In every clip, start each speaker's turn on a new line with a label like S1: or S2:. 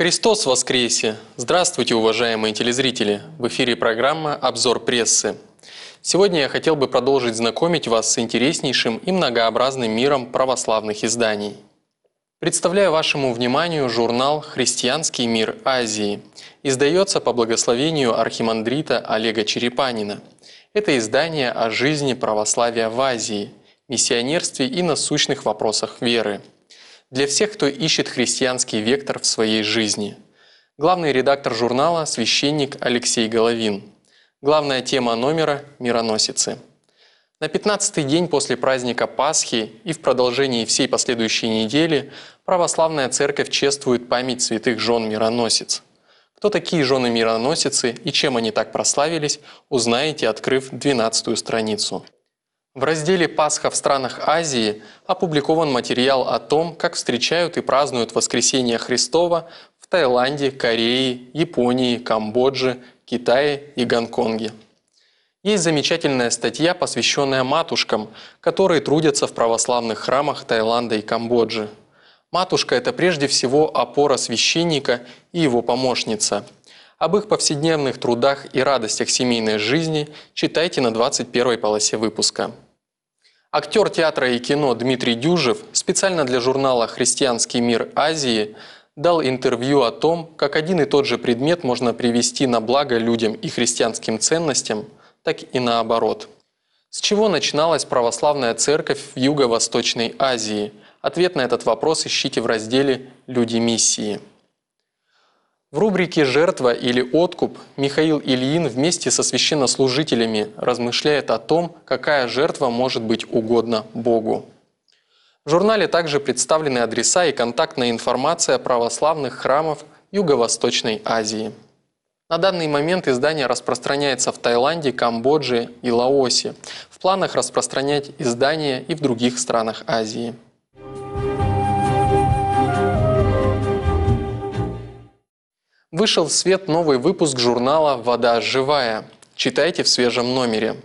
S1: Христос воскресе! Здравствуйте, уважаемые телезрители! В эфире программа «Обзор прессы». Сегодня я хотел бы продолжить знакомить вас с интереснейшим и многообразным миром православных изданий. Представляю вашему вниманию журнал «Христианский мир Азии». Издается по благословению архимандрита Олега Черепанина. Это издание о жизни православия в Азии, миссионерстве и насущных вопросах веры. Для всех, кто ищет христианский вектор в своей жизни. Главный редактор журнала – священник Алексей Головин. Главная тема номера – мироносицы. На 15-й день после праздника Пасхи и в продолжении всей последующей недели православная церковь чествует память святых жен мироносиц. Кто такие жены мироносицы и чем они так прославились, узнаете, открыв 12-ю страницу. В разделе «Пасха в странах Азии» опубликован материал о том, как встречают и празднуют Воскресение Христова в Таиланде, Корее, Японии, Камбодже, Китае и Гонконге. Есть замечательная статья, посвященная матушкам, которые трудятся в православных храмах Таиланда и Камбоджи. Матушка – это прежде всего опора священника и его помощница. Об их повседневных трудах и радостях семейной жизни читайте на 21-й полосе выпуска. Актер театра и кино Дмитрий Дюжев специально для журнала «Христианский мир Азии» дал интервью о том, как один и тот же предмет можно привести на благо людям и христианским ценностям, так и наоборот. С чего начиналась православная церковь в Юго-Восточной Азии? Ответ на этот вопрос ищите в разделе «Люди миссии». В рубрике «Жертва или откуп» Михаил Ильин вместе со священнослужителями размышляет о том, какая жертва может быть угодна Богу. В журнале также представлены адреса и контактная информация православных храмов Юго-Восточной Азии. На данный момент издание распространяется в Таиланде, Камбодже и Лаосе. В планах распространять издание и в других странах Азии. Вышел в свет новый выпуск журнала «Вода живая». Читайте в свежем номере.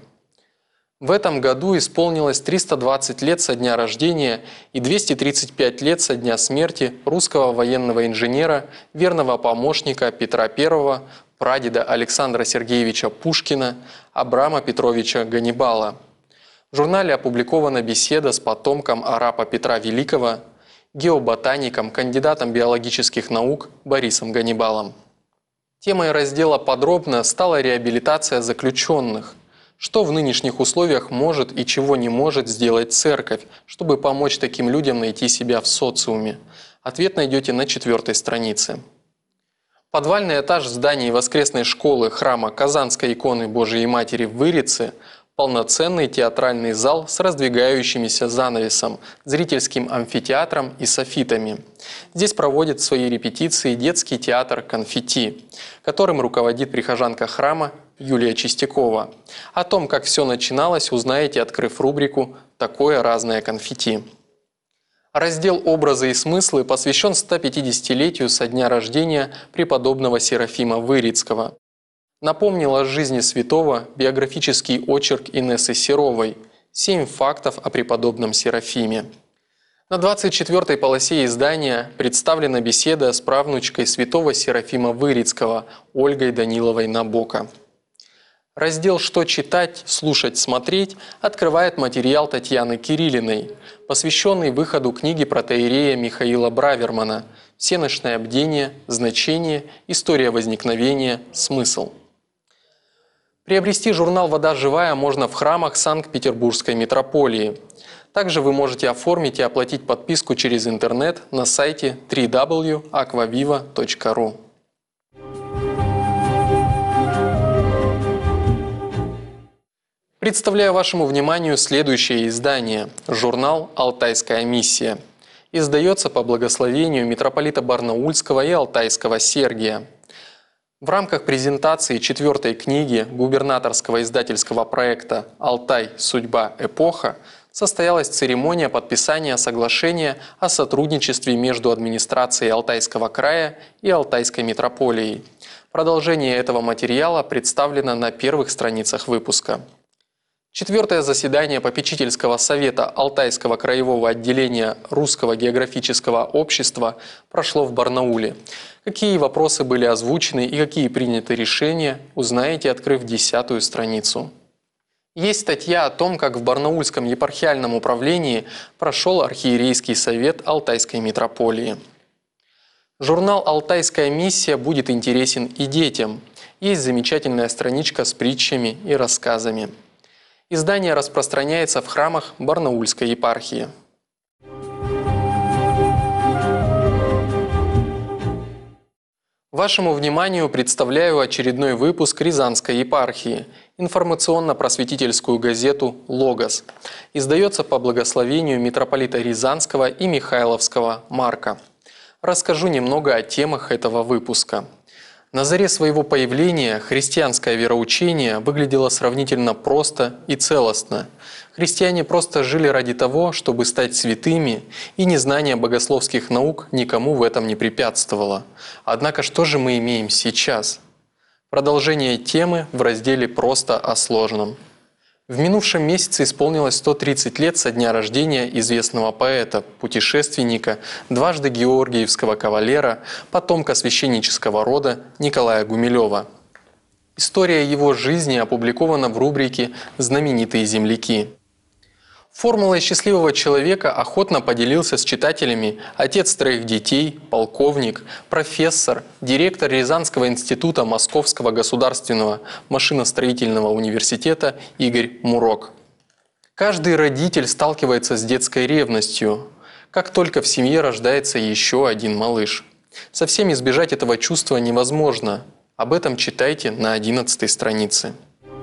S1: В этом году исполнилось 320 лет со дня рождения и 235 лет со дня смерти русского военного инженера, верного помощника Петра I, прадеда Александра Сергеевича Пушкина, Абрама Петровича Ганнибала. В журнале опубликована беседа с потомком арапа Петра Великого, геоботаником, кандидатом биологических наук Борисом Ганнибалом. Темой раздела подробно стала реабилитация заключенных. Что в нынешних условиях может и чего не может сделать церковь, чтобы помочь таким людям найти себя в социуме? Ответ найдете на 4-й странице. Подвальный этаж в здании воскресной школы храма Казанской иконы Божией Матери в Вырице – полноценный театральный зал с раздвигающимися занавесом, зрительским амфитеатром и софитами. Здесь проводит свои репетиции детский театр «Конфетти», которым руководит прихожанка храма Юлия Чистякова. О том, как все начиналось, узнаете, открыв рубрику «Такое разное конфетти». Раздел «Образы и смыслы» посвящен 150-летию со дня рождения преподобного Серафима Вырицкого. Напомнил о жизни святого биографический очерк Инессы Серовой «7 фактов о преподобном Серафиме». На 24-й полосе издания представлена беседа с правнучкой святого Серафима Вырицкого Ольгой Даниловой Набока. Раздел «Что читать, слушать, смотреть» открывает материал Татьяны Кириллиной, посвященный выходу книги протоиерея Михаила Бравермана «Всенощное бдение, значение, история возникновения, смысл». Приобрести журнал «Вода живая» можно в храмах Санкт-Петербургской митрополии. Также вы можете оформить и оплатить подписку через интернет на сайте www.aquaviva.ru. Представляю вашему вниманию следующее издание – журнал «Алтайская миссия». Издается по благословению митрополита Барнаульского и Алтайского Сергия. В рамках презентации 4-й книги губернаторского издательского проекта «Алтай. Судьба. Эпоха» состоялась церемония подписания соглашения о сотрудничестве между администрацией Алтайского края и Алтайской митрополией. Продолжение этого материала представлено на первых страницах выпуска. Четвертое заседание попечительского совета Алтайского краевого отделения Русского географического общества прошло в Барнауле. Какие вопросы были озвучены и какие приняты решения, узнаете, открыв 10-ю страницу. Есть статья о том, как в Барнаульском епархиальном управлении прошел архиерейский совет Алтайской митрополии. Журнал «Алтайская миссия» будет интересен и детям. Есть замечательная страничка с притчами и рассказами. Издание распространяется в храмах Барнаульской епархии. Вашему вниманию представляю очередной выпуск Рязанской епархии, информационно-просветительскую газету «Логос». Издается по благословению митрополита Рязанского и Михайловского Марка. Расскажу немного о темах этого выпуска. На заре своего появления христианское вероучение выглядело сравнительно просто и целостно. Христиане просто жили ради того, чтобы стать святыми, и незнание богословских наук никому в этом не препятствовало. Однако что же мы имеем сейчас? Продолжение темы в разделе «Просто о сложном». В минувшем месяце исполнилось 130 лет со дня рождения известного поэта, путешественника, дважды георгиевского кавалера, потомка священнического рода Николая Гумилева. История его жизни опубликована в рубрике «Знаменитые земляки». Формулой счастливого человека охотно поделился с читателями отец троих детей, полковник, профессор, директор Рязанского института Московского государственного машиностроительного университета Игорь Мурок. Каждый родитель сталкивается с детской ревностью, как только в семье рождается еще один малыш. Совсем избежать этого чувства невозможно. Об этом читайте на 11-й странице.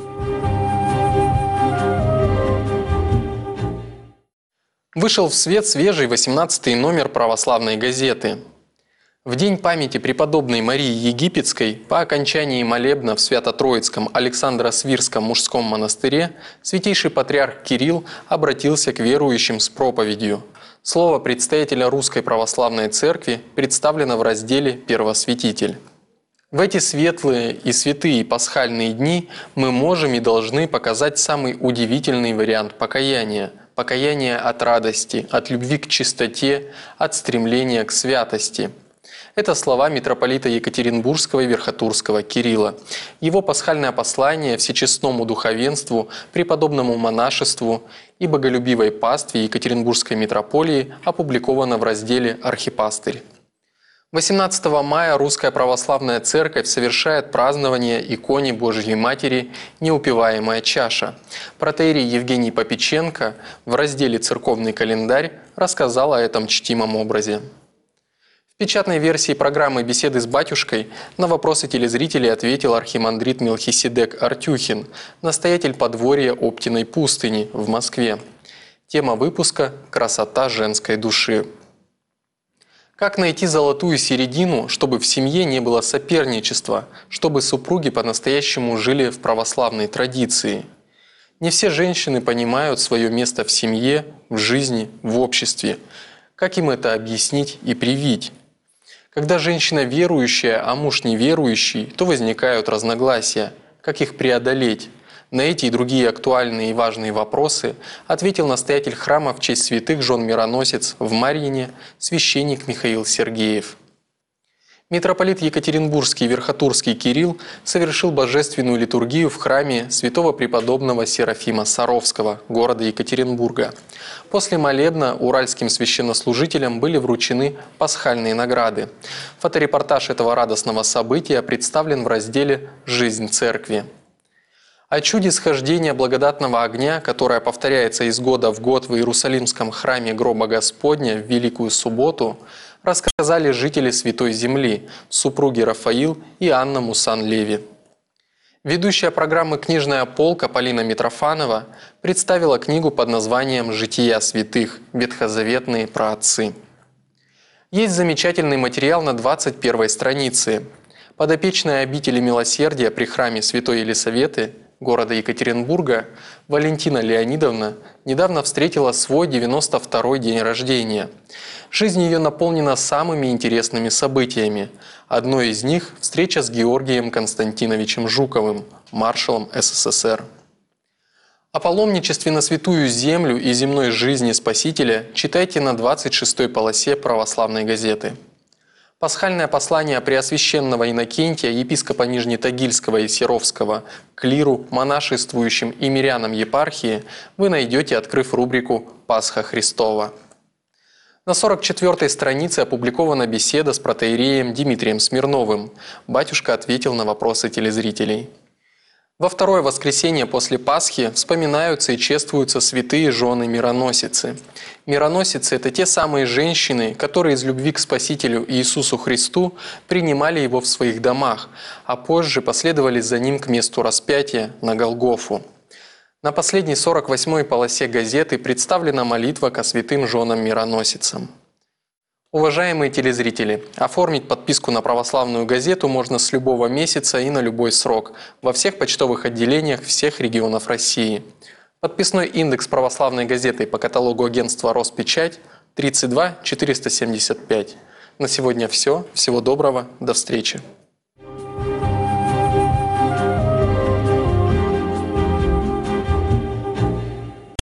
S1: Вышел в свет свежий 18-й номер православной газеты. В день памяти преподобной Марии Египетской по окончании молебна в Свято-Троицком Александро-Свирском мужском монастыре святейший патриарх Кирилл обратился к верующим с проповедью. Слово предстоятеля Русской Православной Церкви представлено в разделе «Первосвятитель». В эти светлые и святые пасхальные дни мы можем и должны показать самый удивительный вариант покаяния – покаяние от радости, от любви к чистоте, от стремления к святости. Это слова митрополита Екатеринбургского и Верхотурского Кирилла. Его пасхальное послание всечестному духовенству, преподобному монашеству и боголюбивой пастве Екатеринбургской митрополии опубликовано в разделе «Архипастырь». 18 мая Русская Православная Церковь совершает празднование иконе Божьей Матери «Неупиваемая чаша». Протоиерей Евгений Попеченко в разделе «Церковный календарь» рассказал о этом чтимом образе. В печатной версии программы «Беседы с батюшкой» на вопросы телезрителей ответил архимандрит Мелхиседек Артюхин, настоятель подворья Оптиной пустыни в Москве. Тема выпуска «Красота женской души». Как найти золотую середину, чтобы в семье не было соперничества, чтобы супруги по-настоящему жили в православной традиции? Не все женщины понимают свое место в семье, в жизни, в обществе. Как им это объяснить и привить? Когда женщина верующая, а муж неверующий, то возникают разногласия. Как их преодолеть? На эти и другие актуальные и важные вопросы ответил настоятель храма в честь святых жен Мироносец в Марьине, священник Михаил Сергеев. Митрополит Екатеринбургский и Верхотурский Кирилл совершил божественную литургию в храме святого преподобного Серафима Саровского, города Екатеринбурга. После молебна уральским священнослужителям были вручены пасхальные награды. Фоторепортаж этого радостного события представлен в разделе «Жизнь церкви». О чуде схождения благодатного огня, которое повторяется из года в год в Иерусалимском храме Гроба Господня в Великую Субботу, рассказали жители Святой Земли, супруги Рафаил и Анна Мусан-Леви. Ведущая программы «Книжная полка» Полина Митрофанова представила книгу под названием «Жития святых. Ветхозаветные праотцы». Есть замечательный материал на 21-й странице. Подопечная обители милосердия при храме Святой Елисаветы города Екатеринбурга Валентина Леонидовна недавно встретила свой 92-й день рождения. Жизнь ее наполнена самыми интересными событиями. Одно из них – встреча с Георгием Константиновичем Жуковым, маршалом СССР. О паломничестве на Святую Землю и земной жизни Спасителя читайте на 26-й полосе православной газеты. Пасхальное послание Преосвященного Иннокентия, епископа Нижнетагильского и Серовского, клиру, монашествующим и мирянам епархии вы найдете, открыв рубрику «Пасха Христова». На 44-й странице опубликована беседа с протоиереем Дмитрием Смирновым. Батюшка ответил на вопросы телезрителей. Во второе воскресенье после Пасхи вспоминаются и чествуются святые жены-мироносицы. Мироносицы – это те самые женщины, которые из любви к Спасителю Иисусу Христу принимали Его в своих домах, а позже последовали за Ним к месту распятия на Голгофу. На последней 48-й полосе газеты представлена молитва ко святым женам-мироносицам. Уважаемые телезрители, оформить подписку на православную газету можно с любого месяца и на любой срок во всех почтовых отделениях всех регионов России. Подписной индекс православной газеты по каталогу агентства «Роспечать» 32 475. На сегодня все. Всего доброго. До встречи.